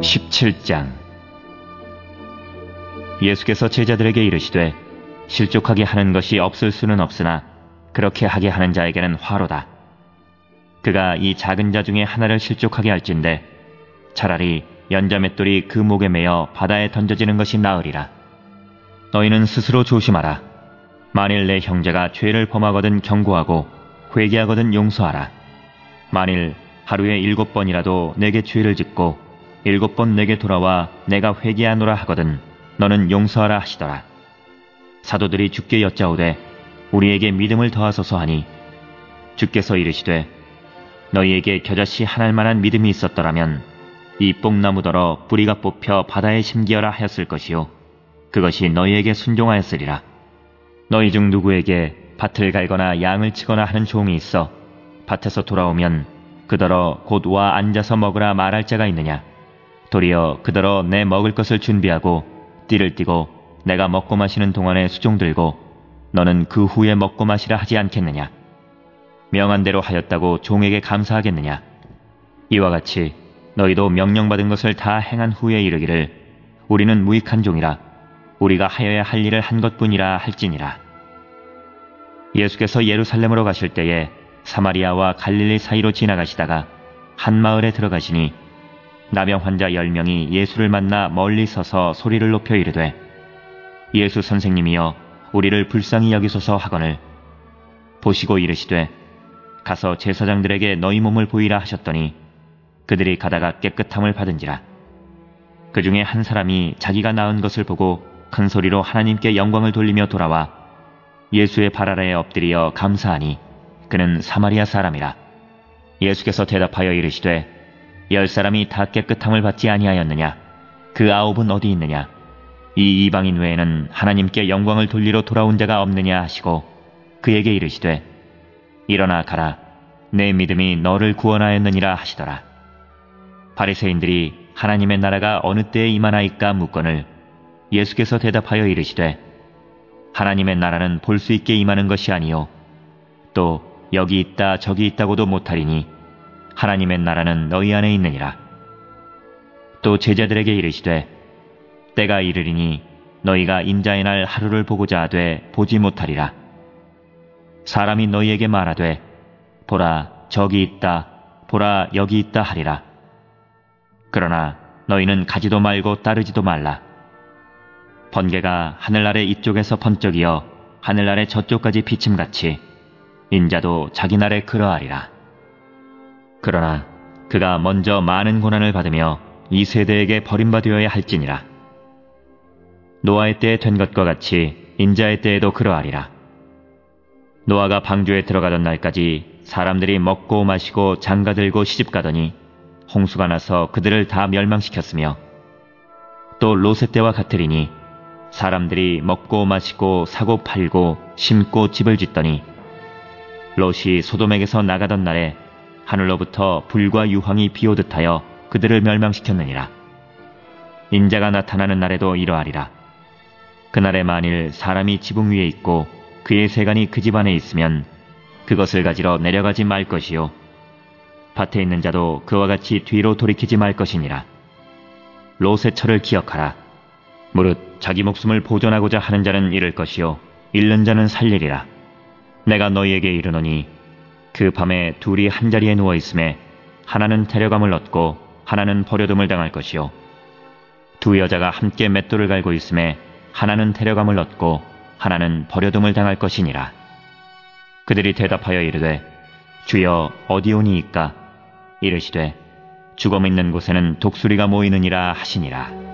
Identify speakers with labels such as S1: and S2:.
S1: 17장. 예수께서 제자들에게 이르시되 실족하게 하는 것이 없을 수는 없으나 그렇게 하게 하는 자에게는 화로다. 그가 이 작은 자 중에 하나를 실족하게 할진대 차라리 연자맷돌이 그 목에 매어 바다에 던져지는 것이 나으리라. 너희는 스스로 조심하라. 만일 내 형제가 죄를 범하거든 경고하고 회개하거든 용서하라. 만일 하루에 7번이라도 내게 죄를 짓고 7번 내게 돌아와 내가 회개하노라 하거든 너는 용서하라 하시더라. 사도들이 주께 여짜오되 우리에게 믿음을 더하소서 하니 주께서 이르시되 너희에게 겨자씨 하나일 만한 믿음이 있었더라면 이 뽕나무더러 뿌리가 뽑혀 바다에 심기어라 하였을 것이요 그것이 너희에게 순종하였으리라. 너희 중 누구에게 밭을 갈거나 양을 치거나 하는 종이 있어 밭에서 돌아오면 그더러 곧 와 앉아서 먹으라 말할 자가 있느냐? 도리어 그더러 내 먹을 것을 준비하고 띠를 띠고 내가 먹고 마시는 동안에 수종 들고 너는 그 후에 먹고 마시라 하지 않겠느냐? 명한 대로 하였다고 종에게 감사하겠느냐? 이와 같이 너희도 명령받은 것을 다 행한 후에 이르기를 우리는 무익한 종이라 우리가 하여야 할 일을 한 것뿐이라 할지니라. 예수께서 예루살렘으로 가실 때에 사마리아와 갈릴리 사이로 지나가시다가 한 마을에 들어가시니 나병 환자 10명이 예수를 만나 멀리 서서 소리를 높여 이르되 예수 선생님이여 우리를 불쌍히 여기소서 하거늘 보시고 이르시되 가서 제사장들에게 너희 몸을 보이라 하셨더니 그들이 가다가 깨끗함을 받은지라. 그 중에 한 사람이 자기가 나은 것을 보고 큰 소리로 하나님께 영광을 돌리며 돌아와 예수의 발 아래에 엎드리어 감사하니 그는 사마리아 사람이라. 예수께서 대답하여 이르시되 10사람이 다 깨끗함을 받지 아니하였느냐? 그 9은 어디 있느냐? 이 이방인 외에는 하나님께 영광을 돌리러 돌아온 자가 없느냐 하시고 그에게 이르시되 일어나 가라. 내 믿음이 너를 구원하였느니라 하시더라. 바리새인들이 하나님의 나라가 어느 때에 임하나이까 묻거늘 예수께서 대답하여 이르시되 하나님의 나라는 볼 수 있게 임하는 것이 아니요 또 여기 있다 저기 있다고도 못하리니 하나님의 나라는 너희 안에 있느니라. 또 제자들에게 이르시되 때가 이르리니 너희가 인자의 날 하루를 보고자 하되 보지 못하리라. 사람이 너희에게 말하되 보라 저기 있다 보라 여기 있다 하리라. 그러나 너희는 가지도 말고 따르지도 말라. 번개가 하늘 아래 이쪽에서 번쩍이어 하늘 아래 저쪽까지 비침같이 인자도 자기 날에 그러하리라. 그러나 그가 먼저 많은 고난을 받으며 이 세대에게 버림받으어야 할지니라. 노아의 때에 된 것과 같이 인자의 때에도 그러하리라. 노아가 방주에 들어가던 날까지 사람들이 먹고 마시고 장가들고 시집가더니 홍수가 나서 그들을 다 멸망시켰으며 또 롯의 때와 같으리니 사람들이 먹고 마시고 사고 팔고 심고 집을 짓더니 롯이 소돔에게서 나가던 날에 하늘로부터 불과 유황이 비오듯 하여 그들을 멸망시켰느니라. 인자가 나타나는 날에도 이러하리라. 그날에 만일 사람이 지붕 위에 있고 그의 세간이 그 집 안에 있으면 그것을 가지러 내려가지 말 것이요 밭에 있는 자도 그와 같이 뒤로 돌이키지 말 것이니라. 롯의 철을 기억하라. 무릇 자기 목숨을 보존하고자 하는 자는 잃을 것이요 잃는 자는 살리리라. 내가 너희에게 이르노니 그 밤에 둘이 한자리에 누워 있음에 하나는 데려감을 얻고 하나는 버려둠을 당할 것이요 두 여자가 함께 맷돌을 갈고 있음에 하나는 데려감을 얻고 하나는 버려둠을 당할 것이니라. 그들이 대답하여 이르되 주여 어디 오니이까? 이르시되 죽음 있는 곳에는 독수리가 모이느니라 하시니라.